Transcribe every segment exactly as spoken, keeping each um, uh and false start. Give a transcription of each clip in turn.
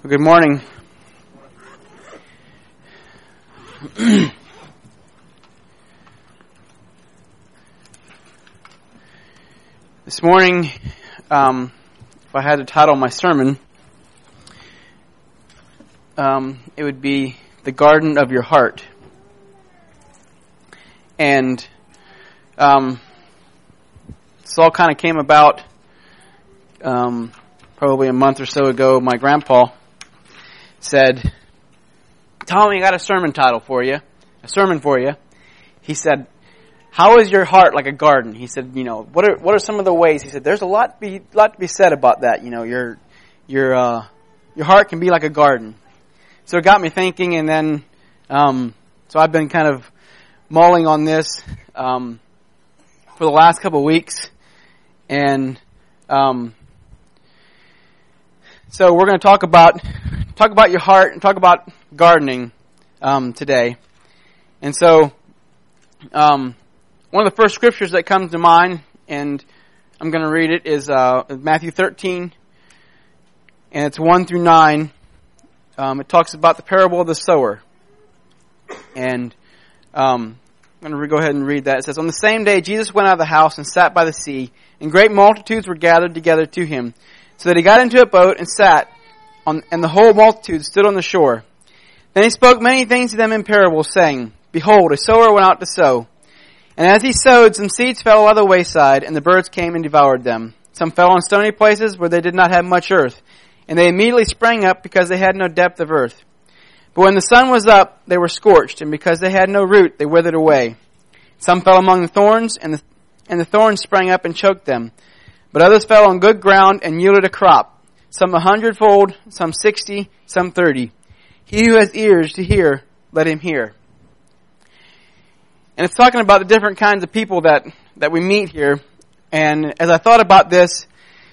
Good morning. This morning, um, if I had to title my sermon, um, it would be The Garden of Your Heart. And um, this all kind of came about um, probably a month or so ago. My grandpa said, "Tommy, I got a sermon title for you, a sermon for you." He said, "How is your heart like a garden?" He said, "You know, what are what are some of the ways?" He said, "There's a lot to be lot to be said about that. You know, your your uh, your heart can be like a garden." So it got me thinking, and then um, so I've been kind of mulling on this um, for the last couple of weeks, and um, so we're going to talk about. Talk about your heart and talk about gardening um, today. And so, um, one of the first scriptures that comes to mind, and I'm going to read it, is uh, Matthew thirteen, and it's one through nine. Um, it talks about the parable of the sower. And um, I'm going to go ahead and read that. It says, "On the same day Jesus went out of the house and sat by the sea, and great multitudes were gathered together to him, so that he got into a boat and sat, On, and the whole multitude stood on the shore. Then he spoke many things to them in parables, saying, Behold, a sower went out to sow. And as he sowed, some seeds fell by the wayside, and the birds came and devoured them. Some fell on stony places where they did not have much earth, and they immediately sprang up because they had no depth of earth. But when the sun was up, they were scorched, and because they had no root, they withered away. Some fell among the thorns, and the, and the thorns sprang up and choked them. But others fell on good ground and yielded a crop, some a hundredfold, some sixty, some thirty. He who has ears to hear, let him hear." And it's talking about the different kinds of people that, that we meet here. And as I thought about this,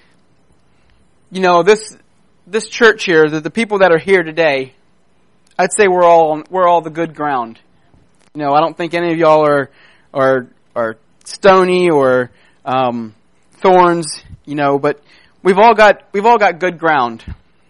you know, this this church here, the, the people that are here today, I'd say we're all we're all the good ground. You know, I don't think any of y'all are are are stony or um, thorns. You know, but We've all got we've all got good ground.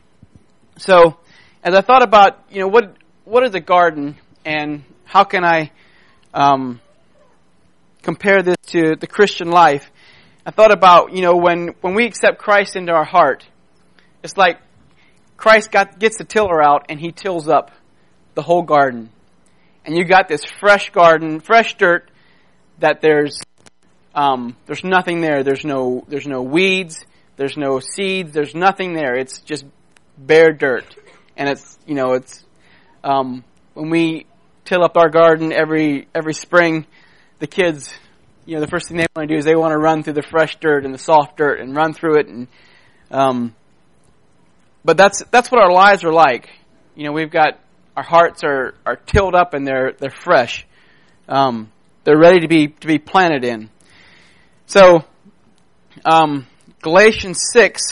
So, as I thought about, you know, what what is a garden, and how can I um, compare this to the Christian life? I thought about, you know, when, when we accept Christ into our heart, it's like Christ got gets the tiller out and he tills up the whole garden, and you got this fresh garden, fresh dirt that there's um, there's nothing there. There's no there's no weeds. There's no seeds. There's nothing there. It's just bare dirt. And it's, you know, it's, um, when we till up our garden every, every spring, the kids, you know, the first thing they want to do is they want to run through the fresh dirt and the soft dirt and run through it. And, um, but that's, that's what our lives are like. You know, we've got, our hearts are, are tilled up and they're, they're fresh. Um, they're ready to be, to be planted in. So, um, Galatians six,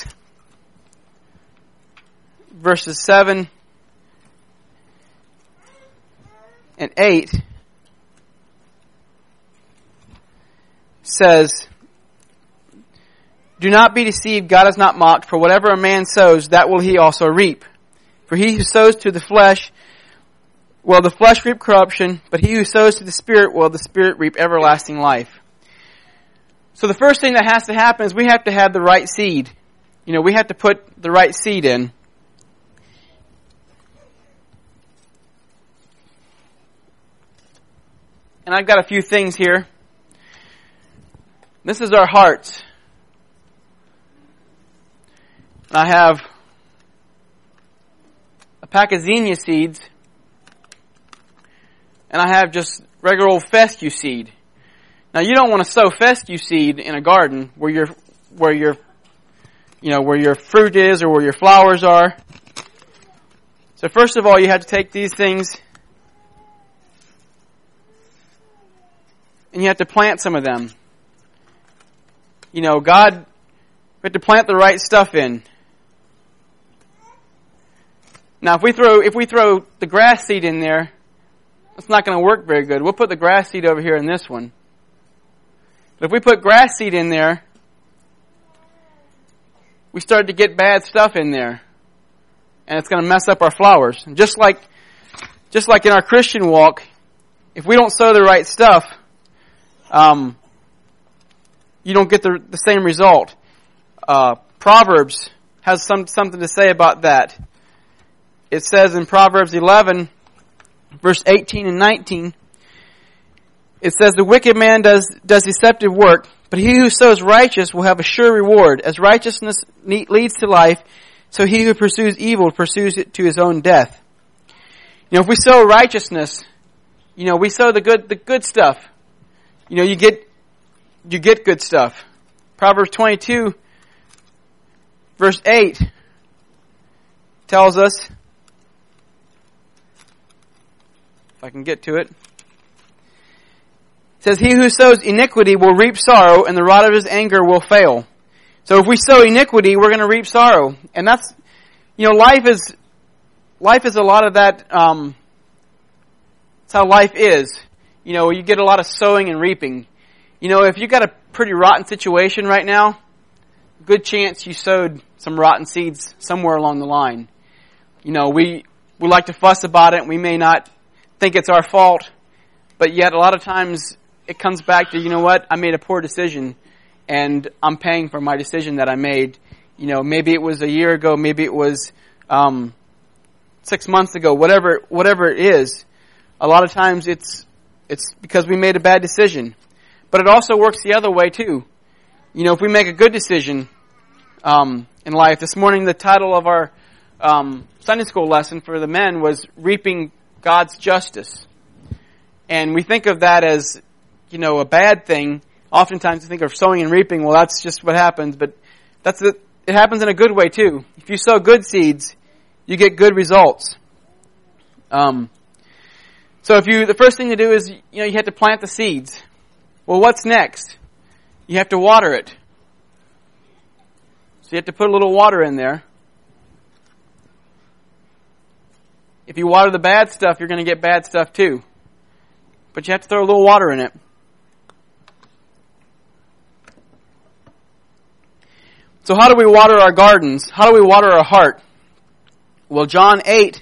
verses seven and eight says, "Do not be deceived, God is not mocked, for whatever a man sows, that will he also reap. For he who sows to the flesh, will the flesh reap corruption, but he who sows to the Spirit, will the Spirit reap everlasting life." So the first thing that has to happen is we have to have the right seed. You know, we have to put the right seed in. And I've got a few things here. This is our hearts. I have a pack of zinnia seeds, and I have just regular old fescue seed. Now, you don't want to sow fescue seed in a garden where your, where your, you know, where your fruit is or where your flowers are. So first of all, you have to take these things and you have to plant some of them. You know, God, we have to plant the right stuff in. Now, if we throw, if we throw the grass seed in there, it's not going to work very good. We'll put the grass seed over here in this one. But if we put grass seed in there, we start to get bad stuff in there. and it's going to mess up our flowers. And just like, just like in our Christian walk, if we don't sow the right stuff, um, you don't get the, the same result. Uh, Proverbs has some something to say about that. It says in Proverbs eleven, verse eighteen and nineteen, it says, "The wicked man does does deceptive work, but he who sows righteous will have a sure reward. As righteousness leads to life, so he who pursues evil pursues it to his own death." You know, if we sow righteousness, you know, we sow the good the good stuff. You know, you get you get good stuff. Proverbs twenty-two, verse eight tells us, if I can get to it, it says, "He who sows iniquity will reap sorrow, and the rod of his anger will fail." So if we sow iniquity, we're going to reap sorrow. And that's, you know, life is, life is a lot of that, um, that's how life is. You know, you get a lot of sowing and reaping. You know, if you've got a pretty rotten situation right now, good chance you sowed some rotten seeds somewhere along the line. You know, we, we like to fuss about it, and we may not think it's our fault, but yet a lot of times it comes back to, you know what, I made a poor decision, and I'm paying for my decision that I made. You know, maybe it was a year ago, maybe it was um, six months ago, whatever whatever it is. A lot of times it's it's because we made a bad decision. But it also works the other way too. You know, if we make a good decision um, in life. This morning the title of our um, Sunday school lesson for the men was Reaping God's Justice. And we think of that as, you know, a bad thing. Oftentimes we think of sowing and reaping. Well, that's just what happens. But that's the, it happens in a good way too. If you sow good seeds, you get good results. Um, so if you, the first thing to do is, you know, you have to plant the seeds. Well, what's next? You have to water it. So you have to put a little water in there. If you water the bad stuff, you're going to get bad stuff too. But you have to throw a little water in it. So how do we water our gardens? How do we water our heart? Well, John eight,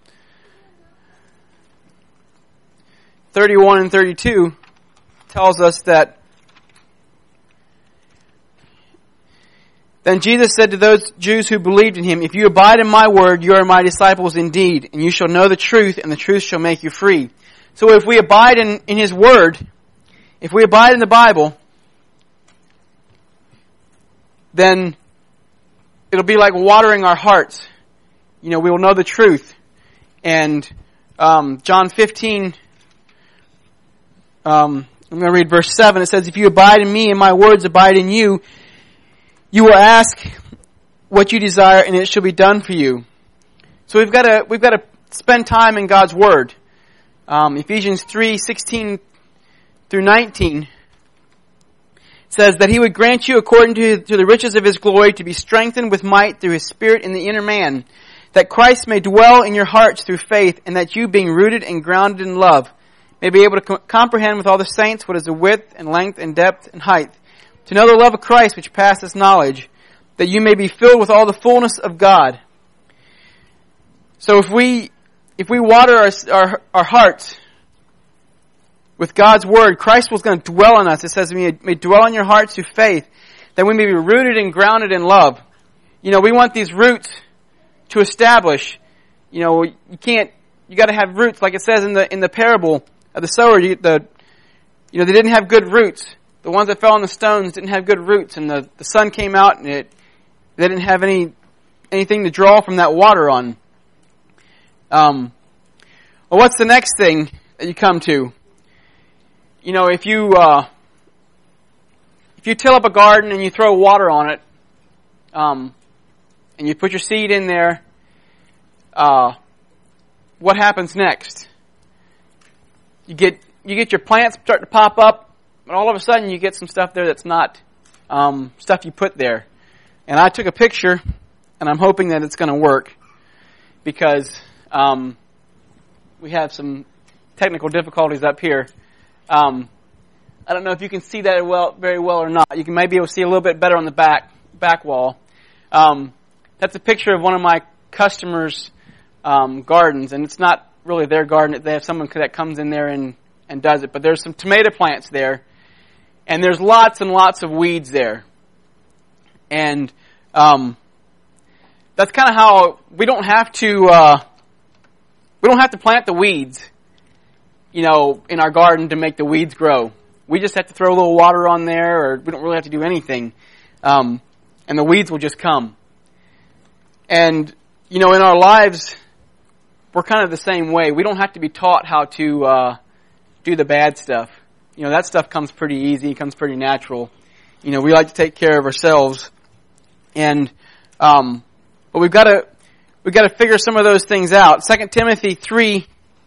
thirty-one and thirty-two tells us that, "Then Jesus said to those Jews who believed in him, 'If you abide in my word, you are my disciples indeed, and you shall know the truth, and the truth shall make you free.'" So if we abide in, in his word, if we abide in the Bible, then it'll be like watering our hearts. You know, we will know the truth. And um, John fifteen, um, I'm going to read verse seven. It says, "If you abide in me and my words abide in you, you will ask what you desire, and it shall be done for you." So we've got to we've got to spend time in God's word. Um, Ephesians three sixteen through nineteen says that he would grant you according to, to the riches of his glory to be strengthened with might through his Spirit in the inner man, that Christ may dwell in your hearts through faith, and that you, being rooted and grounded in love, may be able to co- comprehend with all the saints what is the width and length and depth and height, to know the love of Christ which passeth knowledge, that you may be filled with all the fullness of God. So if we if we water our our, our hearts with God's word, Christ was going to dwell in us. It says, "We may dwell in your hearts through faith, that we may be rooted and grounded in love." You know, we want these roots to establish. You know, you can't. You got to have roots, like it says in the in the parable of the sower. You, the you know they didn't have good roots. The ones that fell on the stones didn't have good roots, and the, the sun came out, and it they didn't have any anything to draw from that water on. Um, well, what's the next thing that you come to? You know, if you uh, if you till up a garden and you throw water on it, um, and you put your seed in there, uh, what happens next? You get you get your plants start to pop up, but all of a sudden you get some stuff there that's not um, stuff you put there. And I took a picture, and I'm hoping that it's going to work, because um, we have some technical difficulties up here. Um, I don't know if you can see that well, very well or not. You can maybe be able to see a little bit better on the back back wall. Um, that's a picture of one of my customers' um, gardens, and it's not really their garden. They have someone that comes in there and, and does it. But there's some tomato plants there, and there's lots and lots of weeds there. And um, that's kind of how we don't have to uh, we don't have to plant the weeds, you know, in our garden to make the weeds grow. We just have to throw a little water on there, or we don't really have to do anything, um, and the weeds will just come. And you know, in our lives, we're kind of the same way. We don't have to be taught how to uh, do the bad stuff. You know, that stuff comes pretty easy, comes pretty natural. You know, we like to take care of ourselves, and um, but we've got to we've got to figure some of those things out. Second Timothy three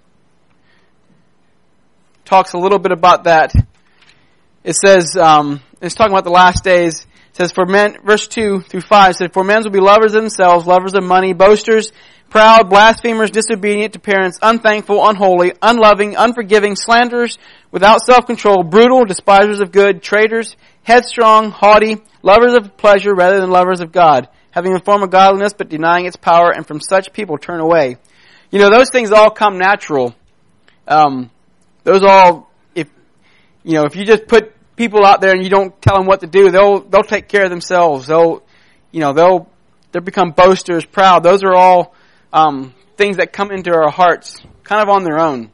talks a little bit about that. It says, um, it's talking about the last days. It says, for men, verse two through five, it said, for men will be lovers of themselves, lovers of money, boasters, proud, blasphemers, disobedient to parents, unthankful, unholy, unloving, unforgiving, slanderers, without self-control, brutal, despisers of good, traitors, headstrong, haughty, lovers of pleasure rather than lovers of God, having a form of godliness but denying its power, and from such people turn away. You know, those things all come natural. Um, those all, if, you know, if you just put people out there and you don't tell them what to do, they'll, they'll take care of themselves. They'll, you know, they'll, they'll become boasters, proud. Those are all, um, things that come into our hearts kind of on their own.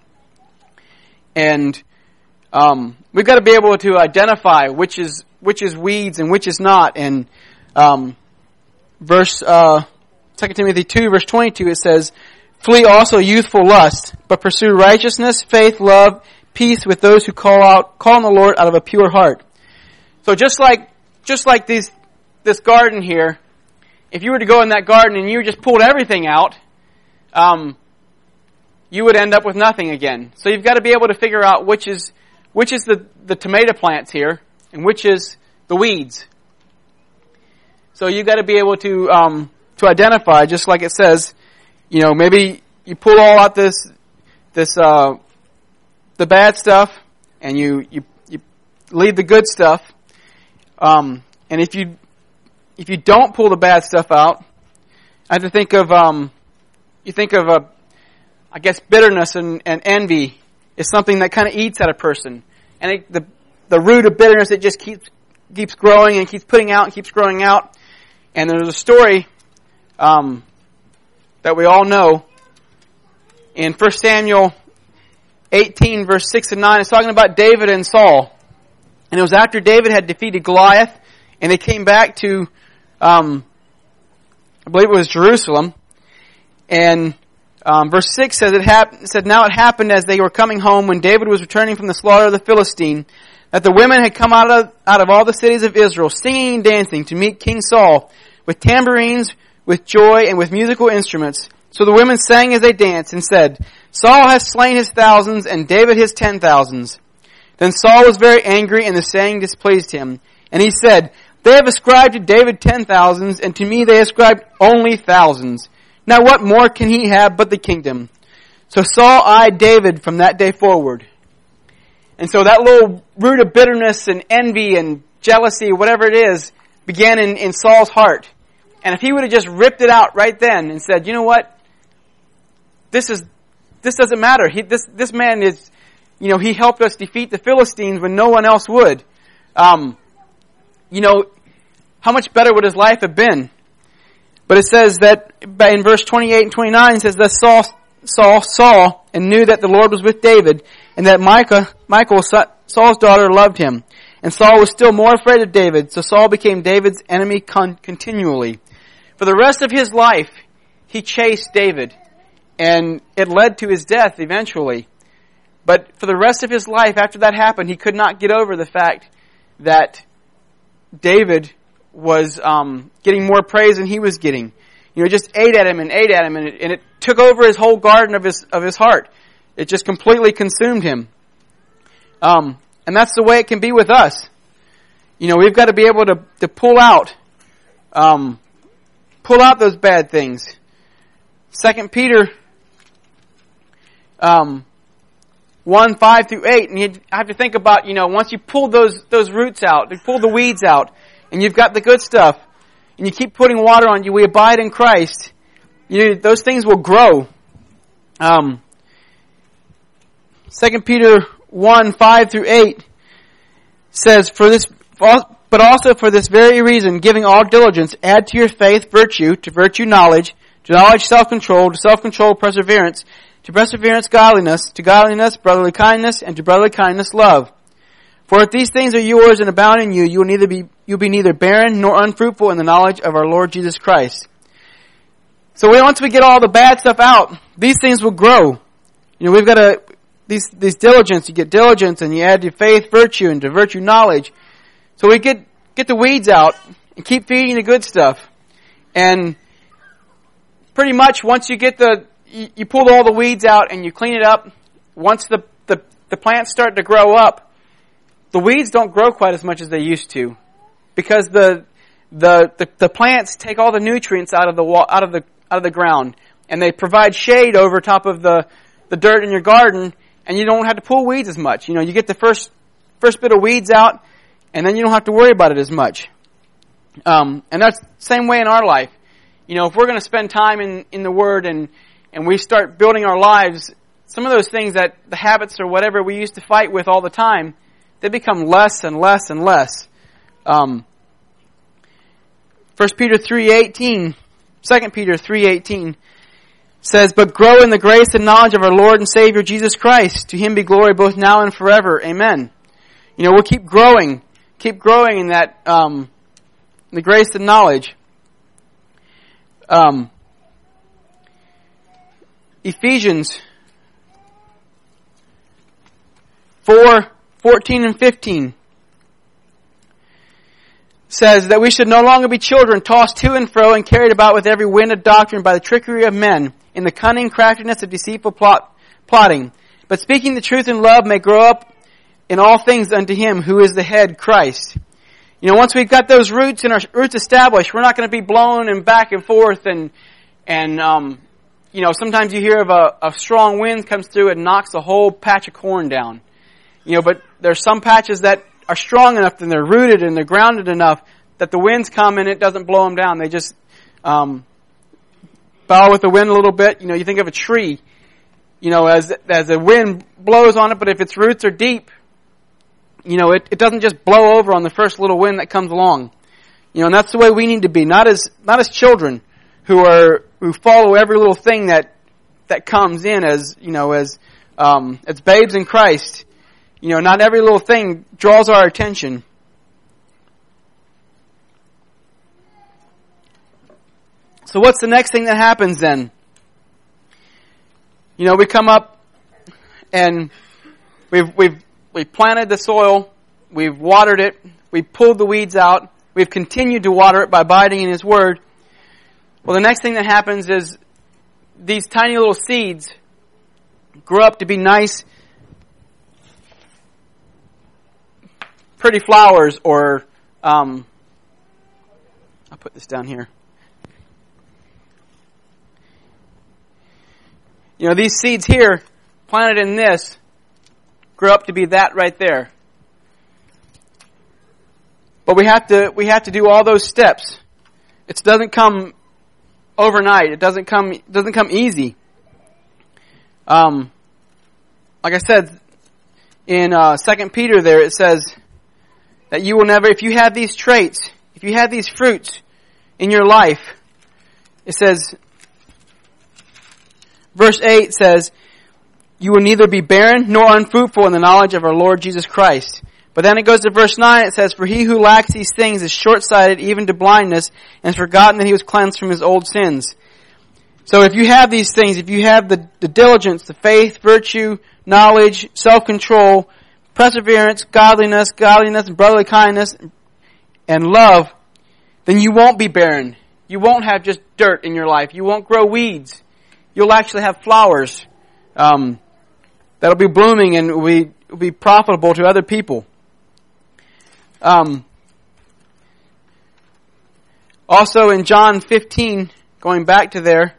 And, um, we've got to be able to identify which is, which is weeds and which is not. And, um, verse, uh, Second Timothy two verse twenty-two, it says, flee also youthful lust, but pursue righteousness, faith, love, peace with those who call out, call on the Lord out of a pure heart. So just like, just like these, this garden here, if you were to go in that garden and you just pulled everything out, um, you would end up with nothing again. So you've got to be able to figure out which is, which is the, the tomato plants here and which is the weeds. So you've got to be able to, um, to identify, just like it says, you know, maybe you pull all out this, this, uh, the bad stuff, and you, you, you leave the good stuff. Um, and if you, if you don't pull the bad stuff out, I have to think of, um, you think of, uh, I guess bitterness and, and envy is something that kind of eats at a person. And it, the, the root of bitterness, it just keeps, keeps growing and keeps putting out and keeps growing out. And there's a story, um, that we all know in First Samuel eighteen verse six and nine. It's talking about David and Saul. And it was after David had defeated Goliath and they came back to, um, I believe it was Jerusalem. And, um, verse six says it happened, said, now it happened as they were coming home when David was returning from the slaughter of the Philistine, that the women had come out of, out of all the cities of Israel singing and dancing to meet King Saul with tambourines, with joy, and with musical instruments. So the women sang as they danced and said, Saul has slain his thousands and David his ten thousands. Then Saul was very angry and the saying displeased him. And he said, they have ascribed to David ten thousands and to me they ascribed only thousands. Now what more can he have but the kingdom? So Saul eyed David from that day forward. And so that little root of bitterness and envy and jealousy, whatever it is, began in, in Saul's heart. And if he would have just ripped it out right then and said, you know what? This is, this doesn't matter. He, this, this man is, you know, he helped us defeat the Philistines when no one else would. Um, you know, how much better would his life have been? But it says that in verse twenty-eight and twenty-nine, it says that Saul, Saul saw and knew that the Lord was with David and that Micah, Michal, Saul's daughter, loved him. And Saul was still more afraid of David, so Saul became David's enemy con- continually. For the rest of his life, he chased David, and it led to his death eventually. But for the rest of his life, after that happened, he could not get over the fact that David was um, getting more praise than he was getting. You know, it just ate at him and ate at him, and it, and it took over his whole garden of his of his heart. It just completely consumed him. Um, and that's the way it can be with us. You know, we've got to be able to to pull out, um, pull out those bad things. Second Peter, um, one five through eight, and you have to think about, you know, once you pull those those roots out, you pull the weeds out, and you've got the good stuff, and you keep putting water on you, we abide in Christ, you know, those things will grow. Um, Second Peter one, five through eight says, "For this, but also for this very reason, giving all diligence, add to your faith virtue, to virtue knowledge, to knowledge self-control, to self-control perseverance, to perseverance godliness, to godliness brotherly kindness, and to brotherly kindness love. For if these things are yours and abound in you, you will neither be you'll be neither barren nor unfruitful in the knowledge of our Lord Jesus Christ." So we, once we get all the bad stuff out, these things will grow. You know, we've got to these these diligence. You get diligence, and you add to faith virtue, and to virtue knowledge. So we get get the weeds out and keep feeding the good stuff. And pretty much once you get the you, you pull all the weeds out and you clean it up. Once the the the plants start to grow up, the weeds don't grow quite as much as they used to, because the the the, the plants take all the nutrients out of the wa- out of the out of the ground, and they provide shade over top of the the dirt in your garden, and you don't have to pull weeds as much. You know, you get the first first bit of weeds out, and then you don't have to worry about it as much. Um, and that's the same way in our life. You know, if we're going to spend time in in the Word and and we start building our lives, some of those things that the habits or whatever we used to fight with all the time, they become less and less and less. Um, First Peter three eighteen, Second Peter three eighteen says, "But grow in the grace and knowledge of our Lord and Savior Jesus Christ. To Him be glory both now and forever. Amen." You know, we'll keep growing, keep growing in that um, the grace and knowledge. Um, Ephesians four fourteen and fifteen says that we should no longer be children, tossed to and fro and carried about with every wind of doctrine by the trickery of men, in the cunning craftiness of deceitful plot, plotting. But speaking the truth in love may grow up in all things unto Him who is the head, Christ. You know, once we've got those roots and our roots established, we're not going to be blown and back and forth and and um, you know, sometimes you hear of a, a strong wind comes through and knocks a whole patch of corn down. You know, but there's some patches that are strong enough and they're rooted and they're grounded enough that the winds come and it doesn't blow them down. They just um, bow with the wind a little bit. You know, you think of a tree, you know, as as the wind blows on it, but if its roots are deep, you know, it, it doesn't just blow over on the first little wind that comes along. You know, and that's the way we need to be, not as not as children who are who follow every little thing that that comes in as, you know, as um, as babes in Christ. You know, not every little thing draws our attention. So what's the next thing that happens then? You know, we come up and we've we've we've planted the soil, we've watered it, we've pulled the weeds out, we've continued to water it by abiding in His Word. Well, the next thing that happens is these tiny little seeds grow up to be nice, pretty flowers, or um, I'll put this down here. You know, these seeds here, planted in this, grow up to be that right there. But we have to we have to do all those steps. It doesn't come overnight. It doesn't come it doesn't come easy. Um, like I said in uh, Second Peter, there it says that you will never, if you have these traits, if you have these fruits in your life, it says, verse eight says, you will neither be barren nor unfruitful in the knowledge of our Lord Jesus Christ. But then it goes to verse nine, it says, for he who lacks these things is short-sighted even to blindness, and has forgotten that he was cleansed from his old sins. So if you have these things, if you have the, the diligence, the faith, virtue, knowledge, self-control, perseverance, godliness, godliness, and brotherly kindness, and love, then you won't be barren. You won't have just dirt in your life. You won't grow weeds. You'll actually have flowers um, that'll be blooming and will be, will be profitable to other people. Um, also in John fifteen, going back to there,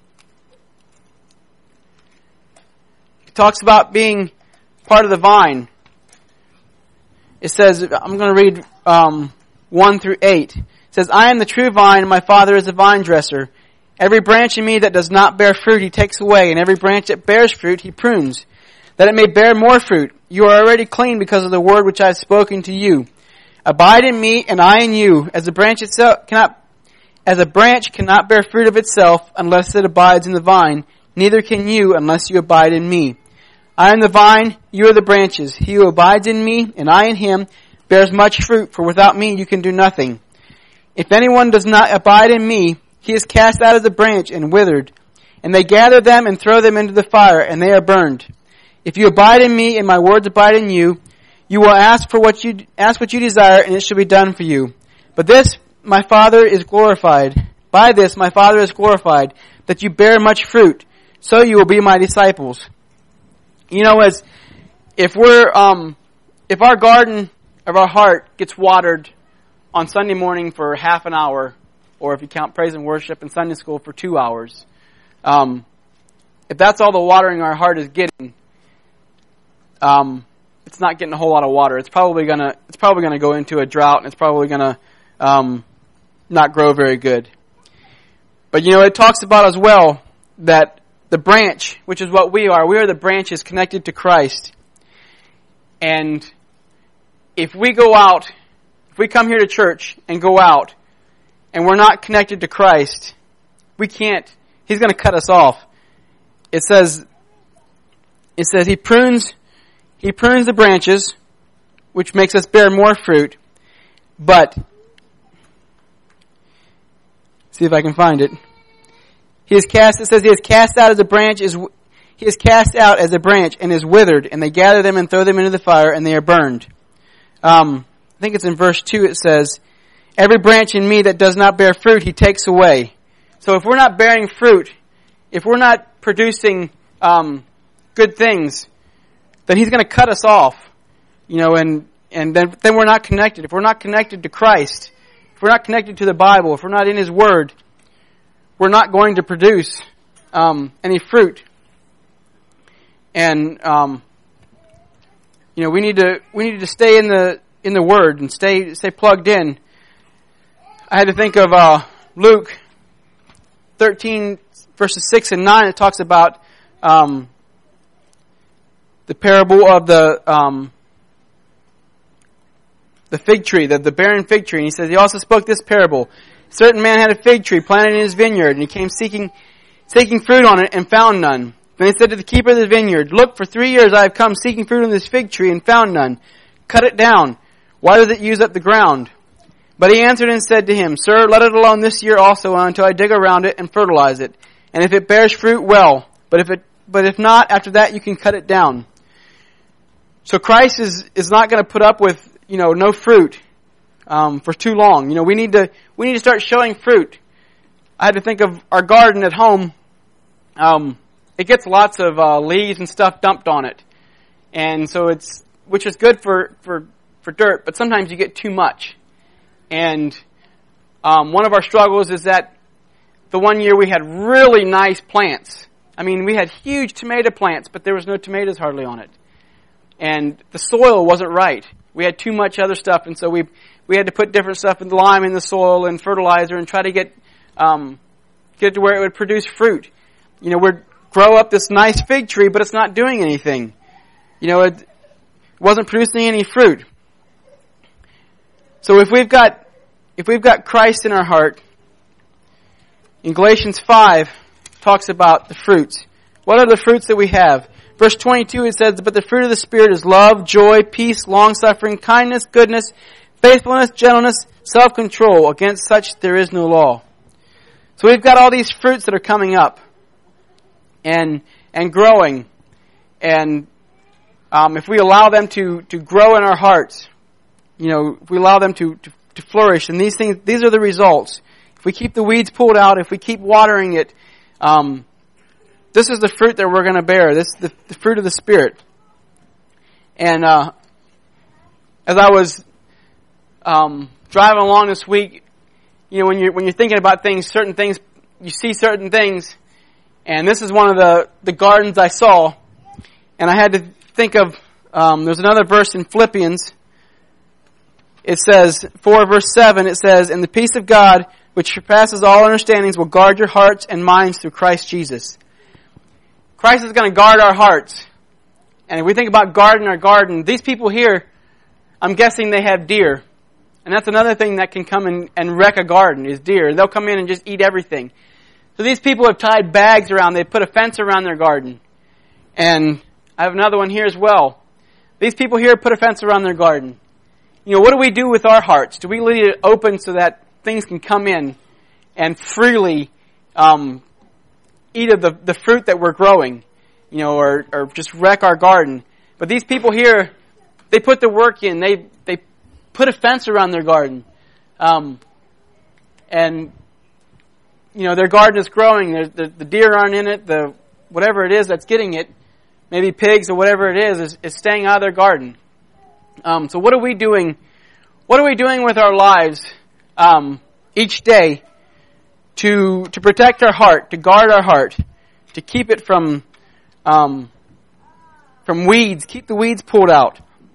it talks about being part of the vine. It says, I'm going to read um, one through eight. It says, I am the true vine, and my Father is the vine dresser. Every branch in me that does not bear fruit, he takes away, and every branch that bears fruit, he prunes, that it may bear more fruit. You are already clean because of the word which I have spoken to you. Abide in me, and I in you, as the branch itself cannot, as a branch cannot bear fruit of itself unless it abides in the vine, neither can you unless you abide in me. I am the vine, you are the branches. He who abides in me, and I in him, bears much fruit, for without me you can do nothing. If anyone does not abide in me, he is cast out of the branch and withered, and they gather them and throw them into the fire, and they are burned. If you abide in me, and my words abide in you, you will ask for what you ask what you desire, and it shall be done for you. But this my Father is glorified. By this my Father is glorified, that you bear much fruit, so you will be my disciples. You know, as if we're um, if our garden of our heart gets watered on Sunday morning for half an hour, or if you count praise and worship in Sunday school for two hours, um, if that's all the watering our heart is getting, um, it's not getting a whole lot of water. It's probably gonna it's probably gonna go into a drought, and it's probably gonna um, not grow very good. But you know, it talks about as well that the branch, which is what we are, we are the branches connected to Christ. And if we go out, if we come here to church and go out, and we're not connected to Christ, we can't, He's going to cut us off. It says, it says He prunes, He prunes the branches, which makes us bear more fruit, but, see if I can find it. He is cast, it says He is cast out as a branch, is He is cast out as a branch and is withered, and they gather them and throw them into the fire, and they are burned. Um, I think it's in verse two, it says, every branch in me that does not bear fruit, He takes away. So if we're not bearing fruit, if we're not producing um, good things, then He's going to cut us off. You know, and and then then we're not connected. If we're not connected to Christ, if we're not connected to the Bible, if we're not in His Word, we're not going to produce um, any fruit. And um, you know, we need to we need to stay in the in the Word and stay stay plugged in. I had to think of uh, Luke thirteen, verses six and nine. It talks about um, the parable of the um, the fig tree, the, the barren fig tree. And he says, he also spoke this parable. A certain man had a fig tree planted in his vineyard, and he came seeking seeking fruit on it and found none. Then he said to the keeper of the vineyard, look, for three years I have come seeking fruit on this fig tree and found none. Cut it down. Why does it use up the ground? But he answered and said to him, sir, let it alone this year also until I dig around it and fertilize it. And if it bears fruit, well. But if it, but if not, after that you can cut it down. So Christ is, is not going to put up with, you know, no fruit, um, for too long. You know, we need to, we need to start showing fruit. I had to think of our garden at home. Um, it gets lots of, uh, leaves and stuff dumped on it. And so it's, which is good for, for, for dirt, but sometimes you get too much. And um, one of our struggles is that the one year we had really nice plants. I mean, we had huge tomato plants, but there was no tomatoes hardly on it. And the soil wasn't right. We had too much other stuff, and so we we had to put different stuff in the lime in the soil and fertilizer and try to get um, get it to where it would produce fruit. You know, we'd grow up this nice fig tree, but it's not doing anything. You know, it wasn't producing any fruit. So if we've got if we've got Christ in our heart, in Galatians five talks about the fruits. What are the fruits that we have? Verse twenty-two, it says, but the fruit of the Spirit is love, joy, peace, long-suffering, kindness, goodness, faithfulness, gentleness, self-control. Against such there is no law. So we've got all these fruits that are coming up and and growing. And um, if we allow them to, to grow in our hearts, you know, if we allow them to, to, to flourish, and these things, these are the results. If we keep the weeds pulled out, if we keep watering it, um, this is the fruit that we're going to bear. This is the, the fruit of the Spirit. And uh, as I was um, driving along this week, you know, when you're when you're thinking about things, certain things, you see certain things, and this is one of the the gardens I saw, and I had to think of. Um, there's another verse in Philippians. It says, four verse seven, it says, and the peace of God, which surpasses all understandings, will guard your hearts and minds through Christ Jesus. Christ is going to guard our hearts. And if we think about guarding our garden, these people here, I'm guessing they have deer. And that's another thing that can come in and wreck a garden, is deer. They'll come in and just eat everything. So these people have tied bags around, they put a fence around their garden. And I have another one here as well. These people here put a fence around their garden. You know, what do we do with our hearts? Do we leave it open so that things can come in and freely um, eat of the, the fruit that we're growing, you know, or, or just wreck our garden? But these people here, they put the work in. They they put a fence around their garden. Um, and, you know, their garden is growing. The, the, the deer aren't in it. The whatever it is that's getting it, maybe pigs or whatever it is, is, is staying out of their garden. Um, so what are we doing? What are we doing with our lives um, each day to to protect our heart, to guard our heart, to keep it from um, from weeds, keep the weeds pulled out?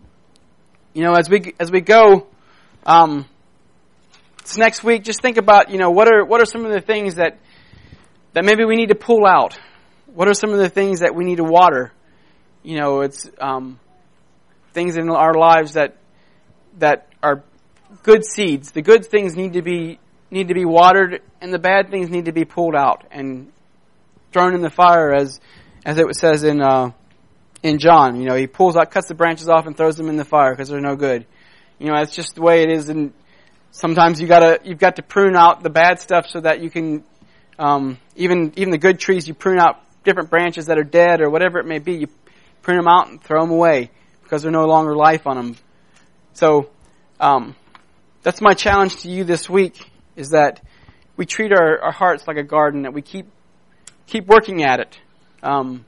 You know, as we as we go um, this next week, just think about, you know, what are what are some of the things that that maybe we need to pull out? What are some of the things that we need to water? You know, it's um, things in our lives that that are good seeds. The good things need to be need to be watered, and the bad things need to be pulled out and thrown in the fire, as as it says in uh, in John. You know, he pulls out, cuts the branches off, and throws them in the fire because they're no good. You know, that's just the way it is. And sometimes you gotta you've got to prune out the bad stuff so that you can um, even even the good trees. You prune out different branches that are dead or whatever it may be. You prune them out and throw them away because there's no longer life on them. So um, that's my challenge to you this week, is that we treat our, our hearts like a garden, that we keep keep working at it. Um,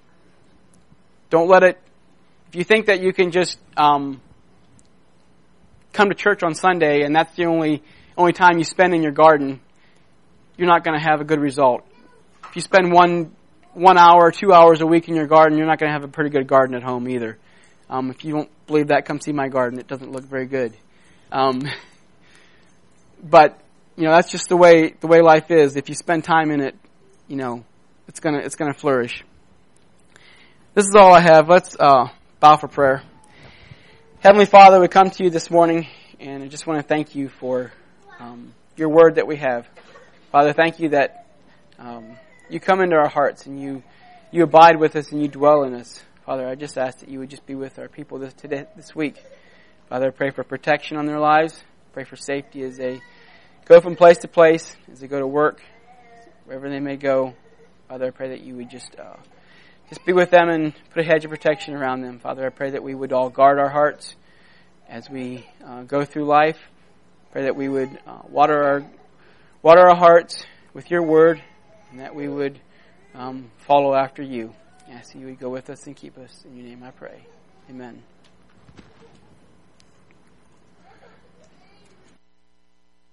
don't let it, if you think that you can just um, come to church on Sunday and that's the only only time you spend in your garden, you're not going to have a good result. If you spend one one hour, two hours a week in your garden, you're not going to have a pretty good garden at home either. Um, if you don't believe that, come see my garden. It doesn't look very good. Um, but you know, that's just the way the way life is. If you spend time in it, you know, it's gonna it's gonna flourish. This is all I have. Let's uh, bow for prayer. Heavenly Father, we come to you this morning, and I just want to thank you for um, your word that we have. Father, thank you that um, you come into our hearts and you you abide with us and you dwell in us. Father, I just ask that you would just be with our people this today, this week. Father, I pray for protection on their lives. Pray for safety as they go from place to place, as they go to work, wherever they may go. Father, I pray that you would just uh, just be with them and put a hedge of protection around them. Father, I pray that we would all guard our hearts as we uh, go through life. Pray that we would uh, water our water our hearts with your word, and that we would um, follow after you. I ask you would go with us and keep us. In your name I pray. Amen.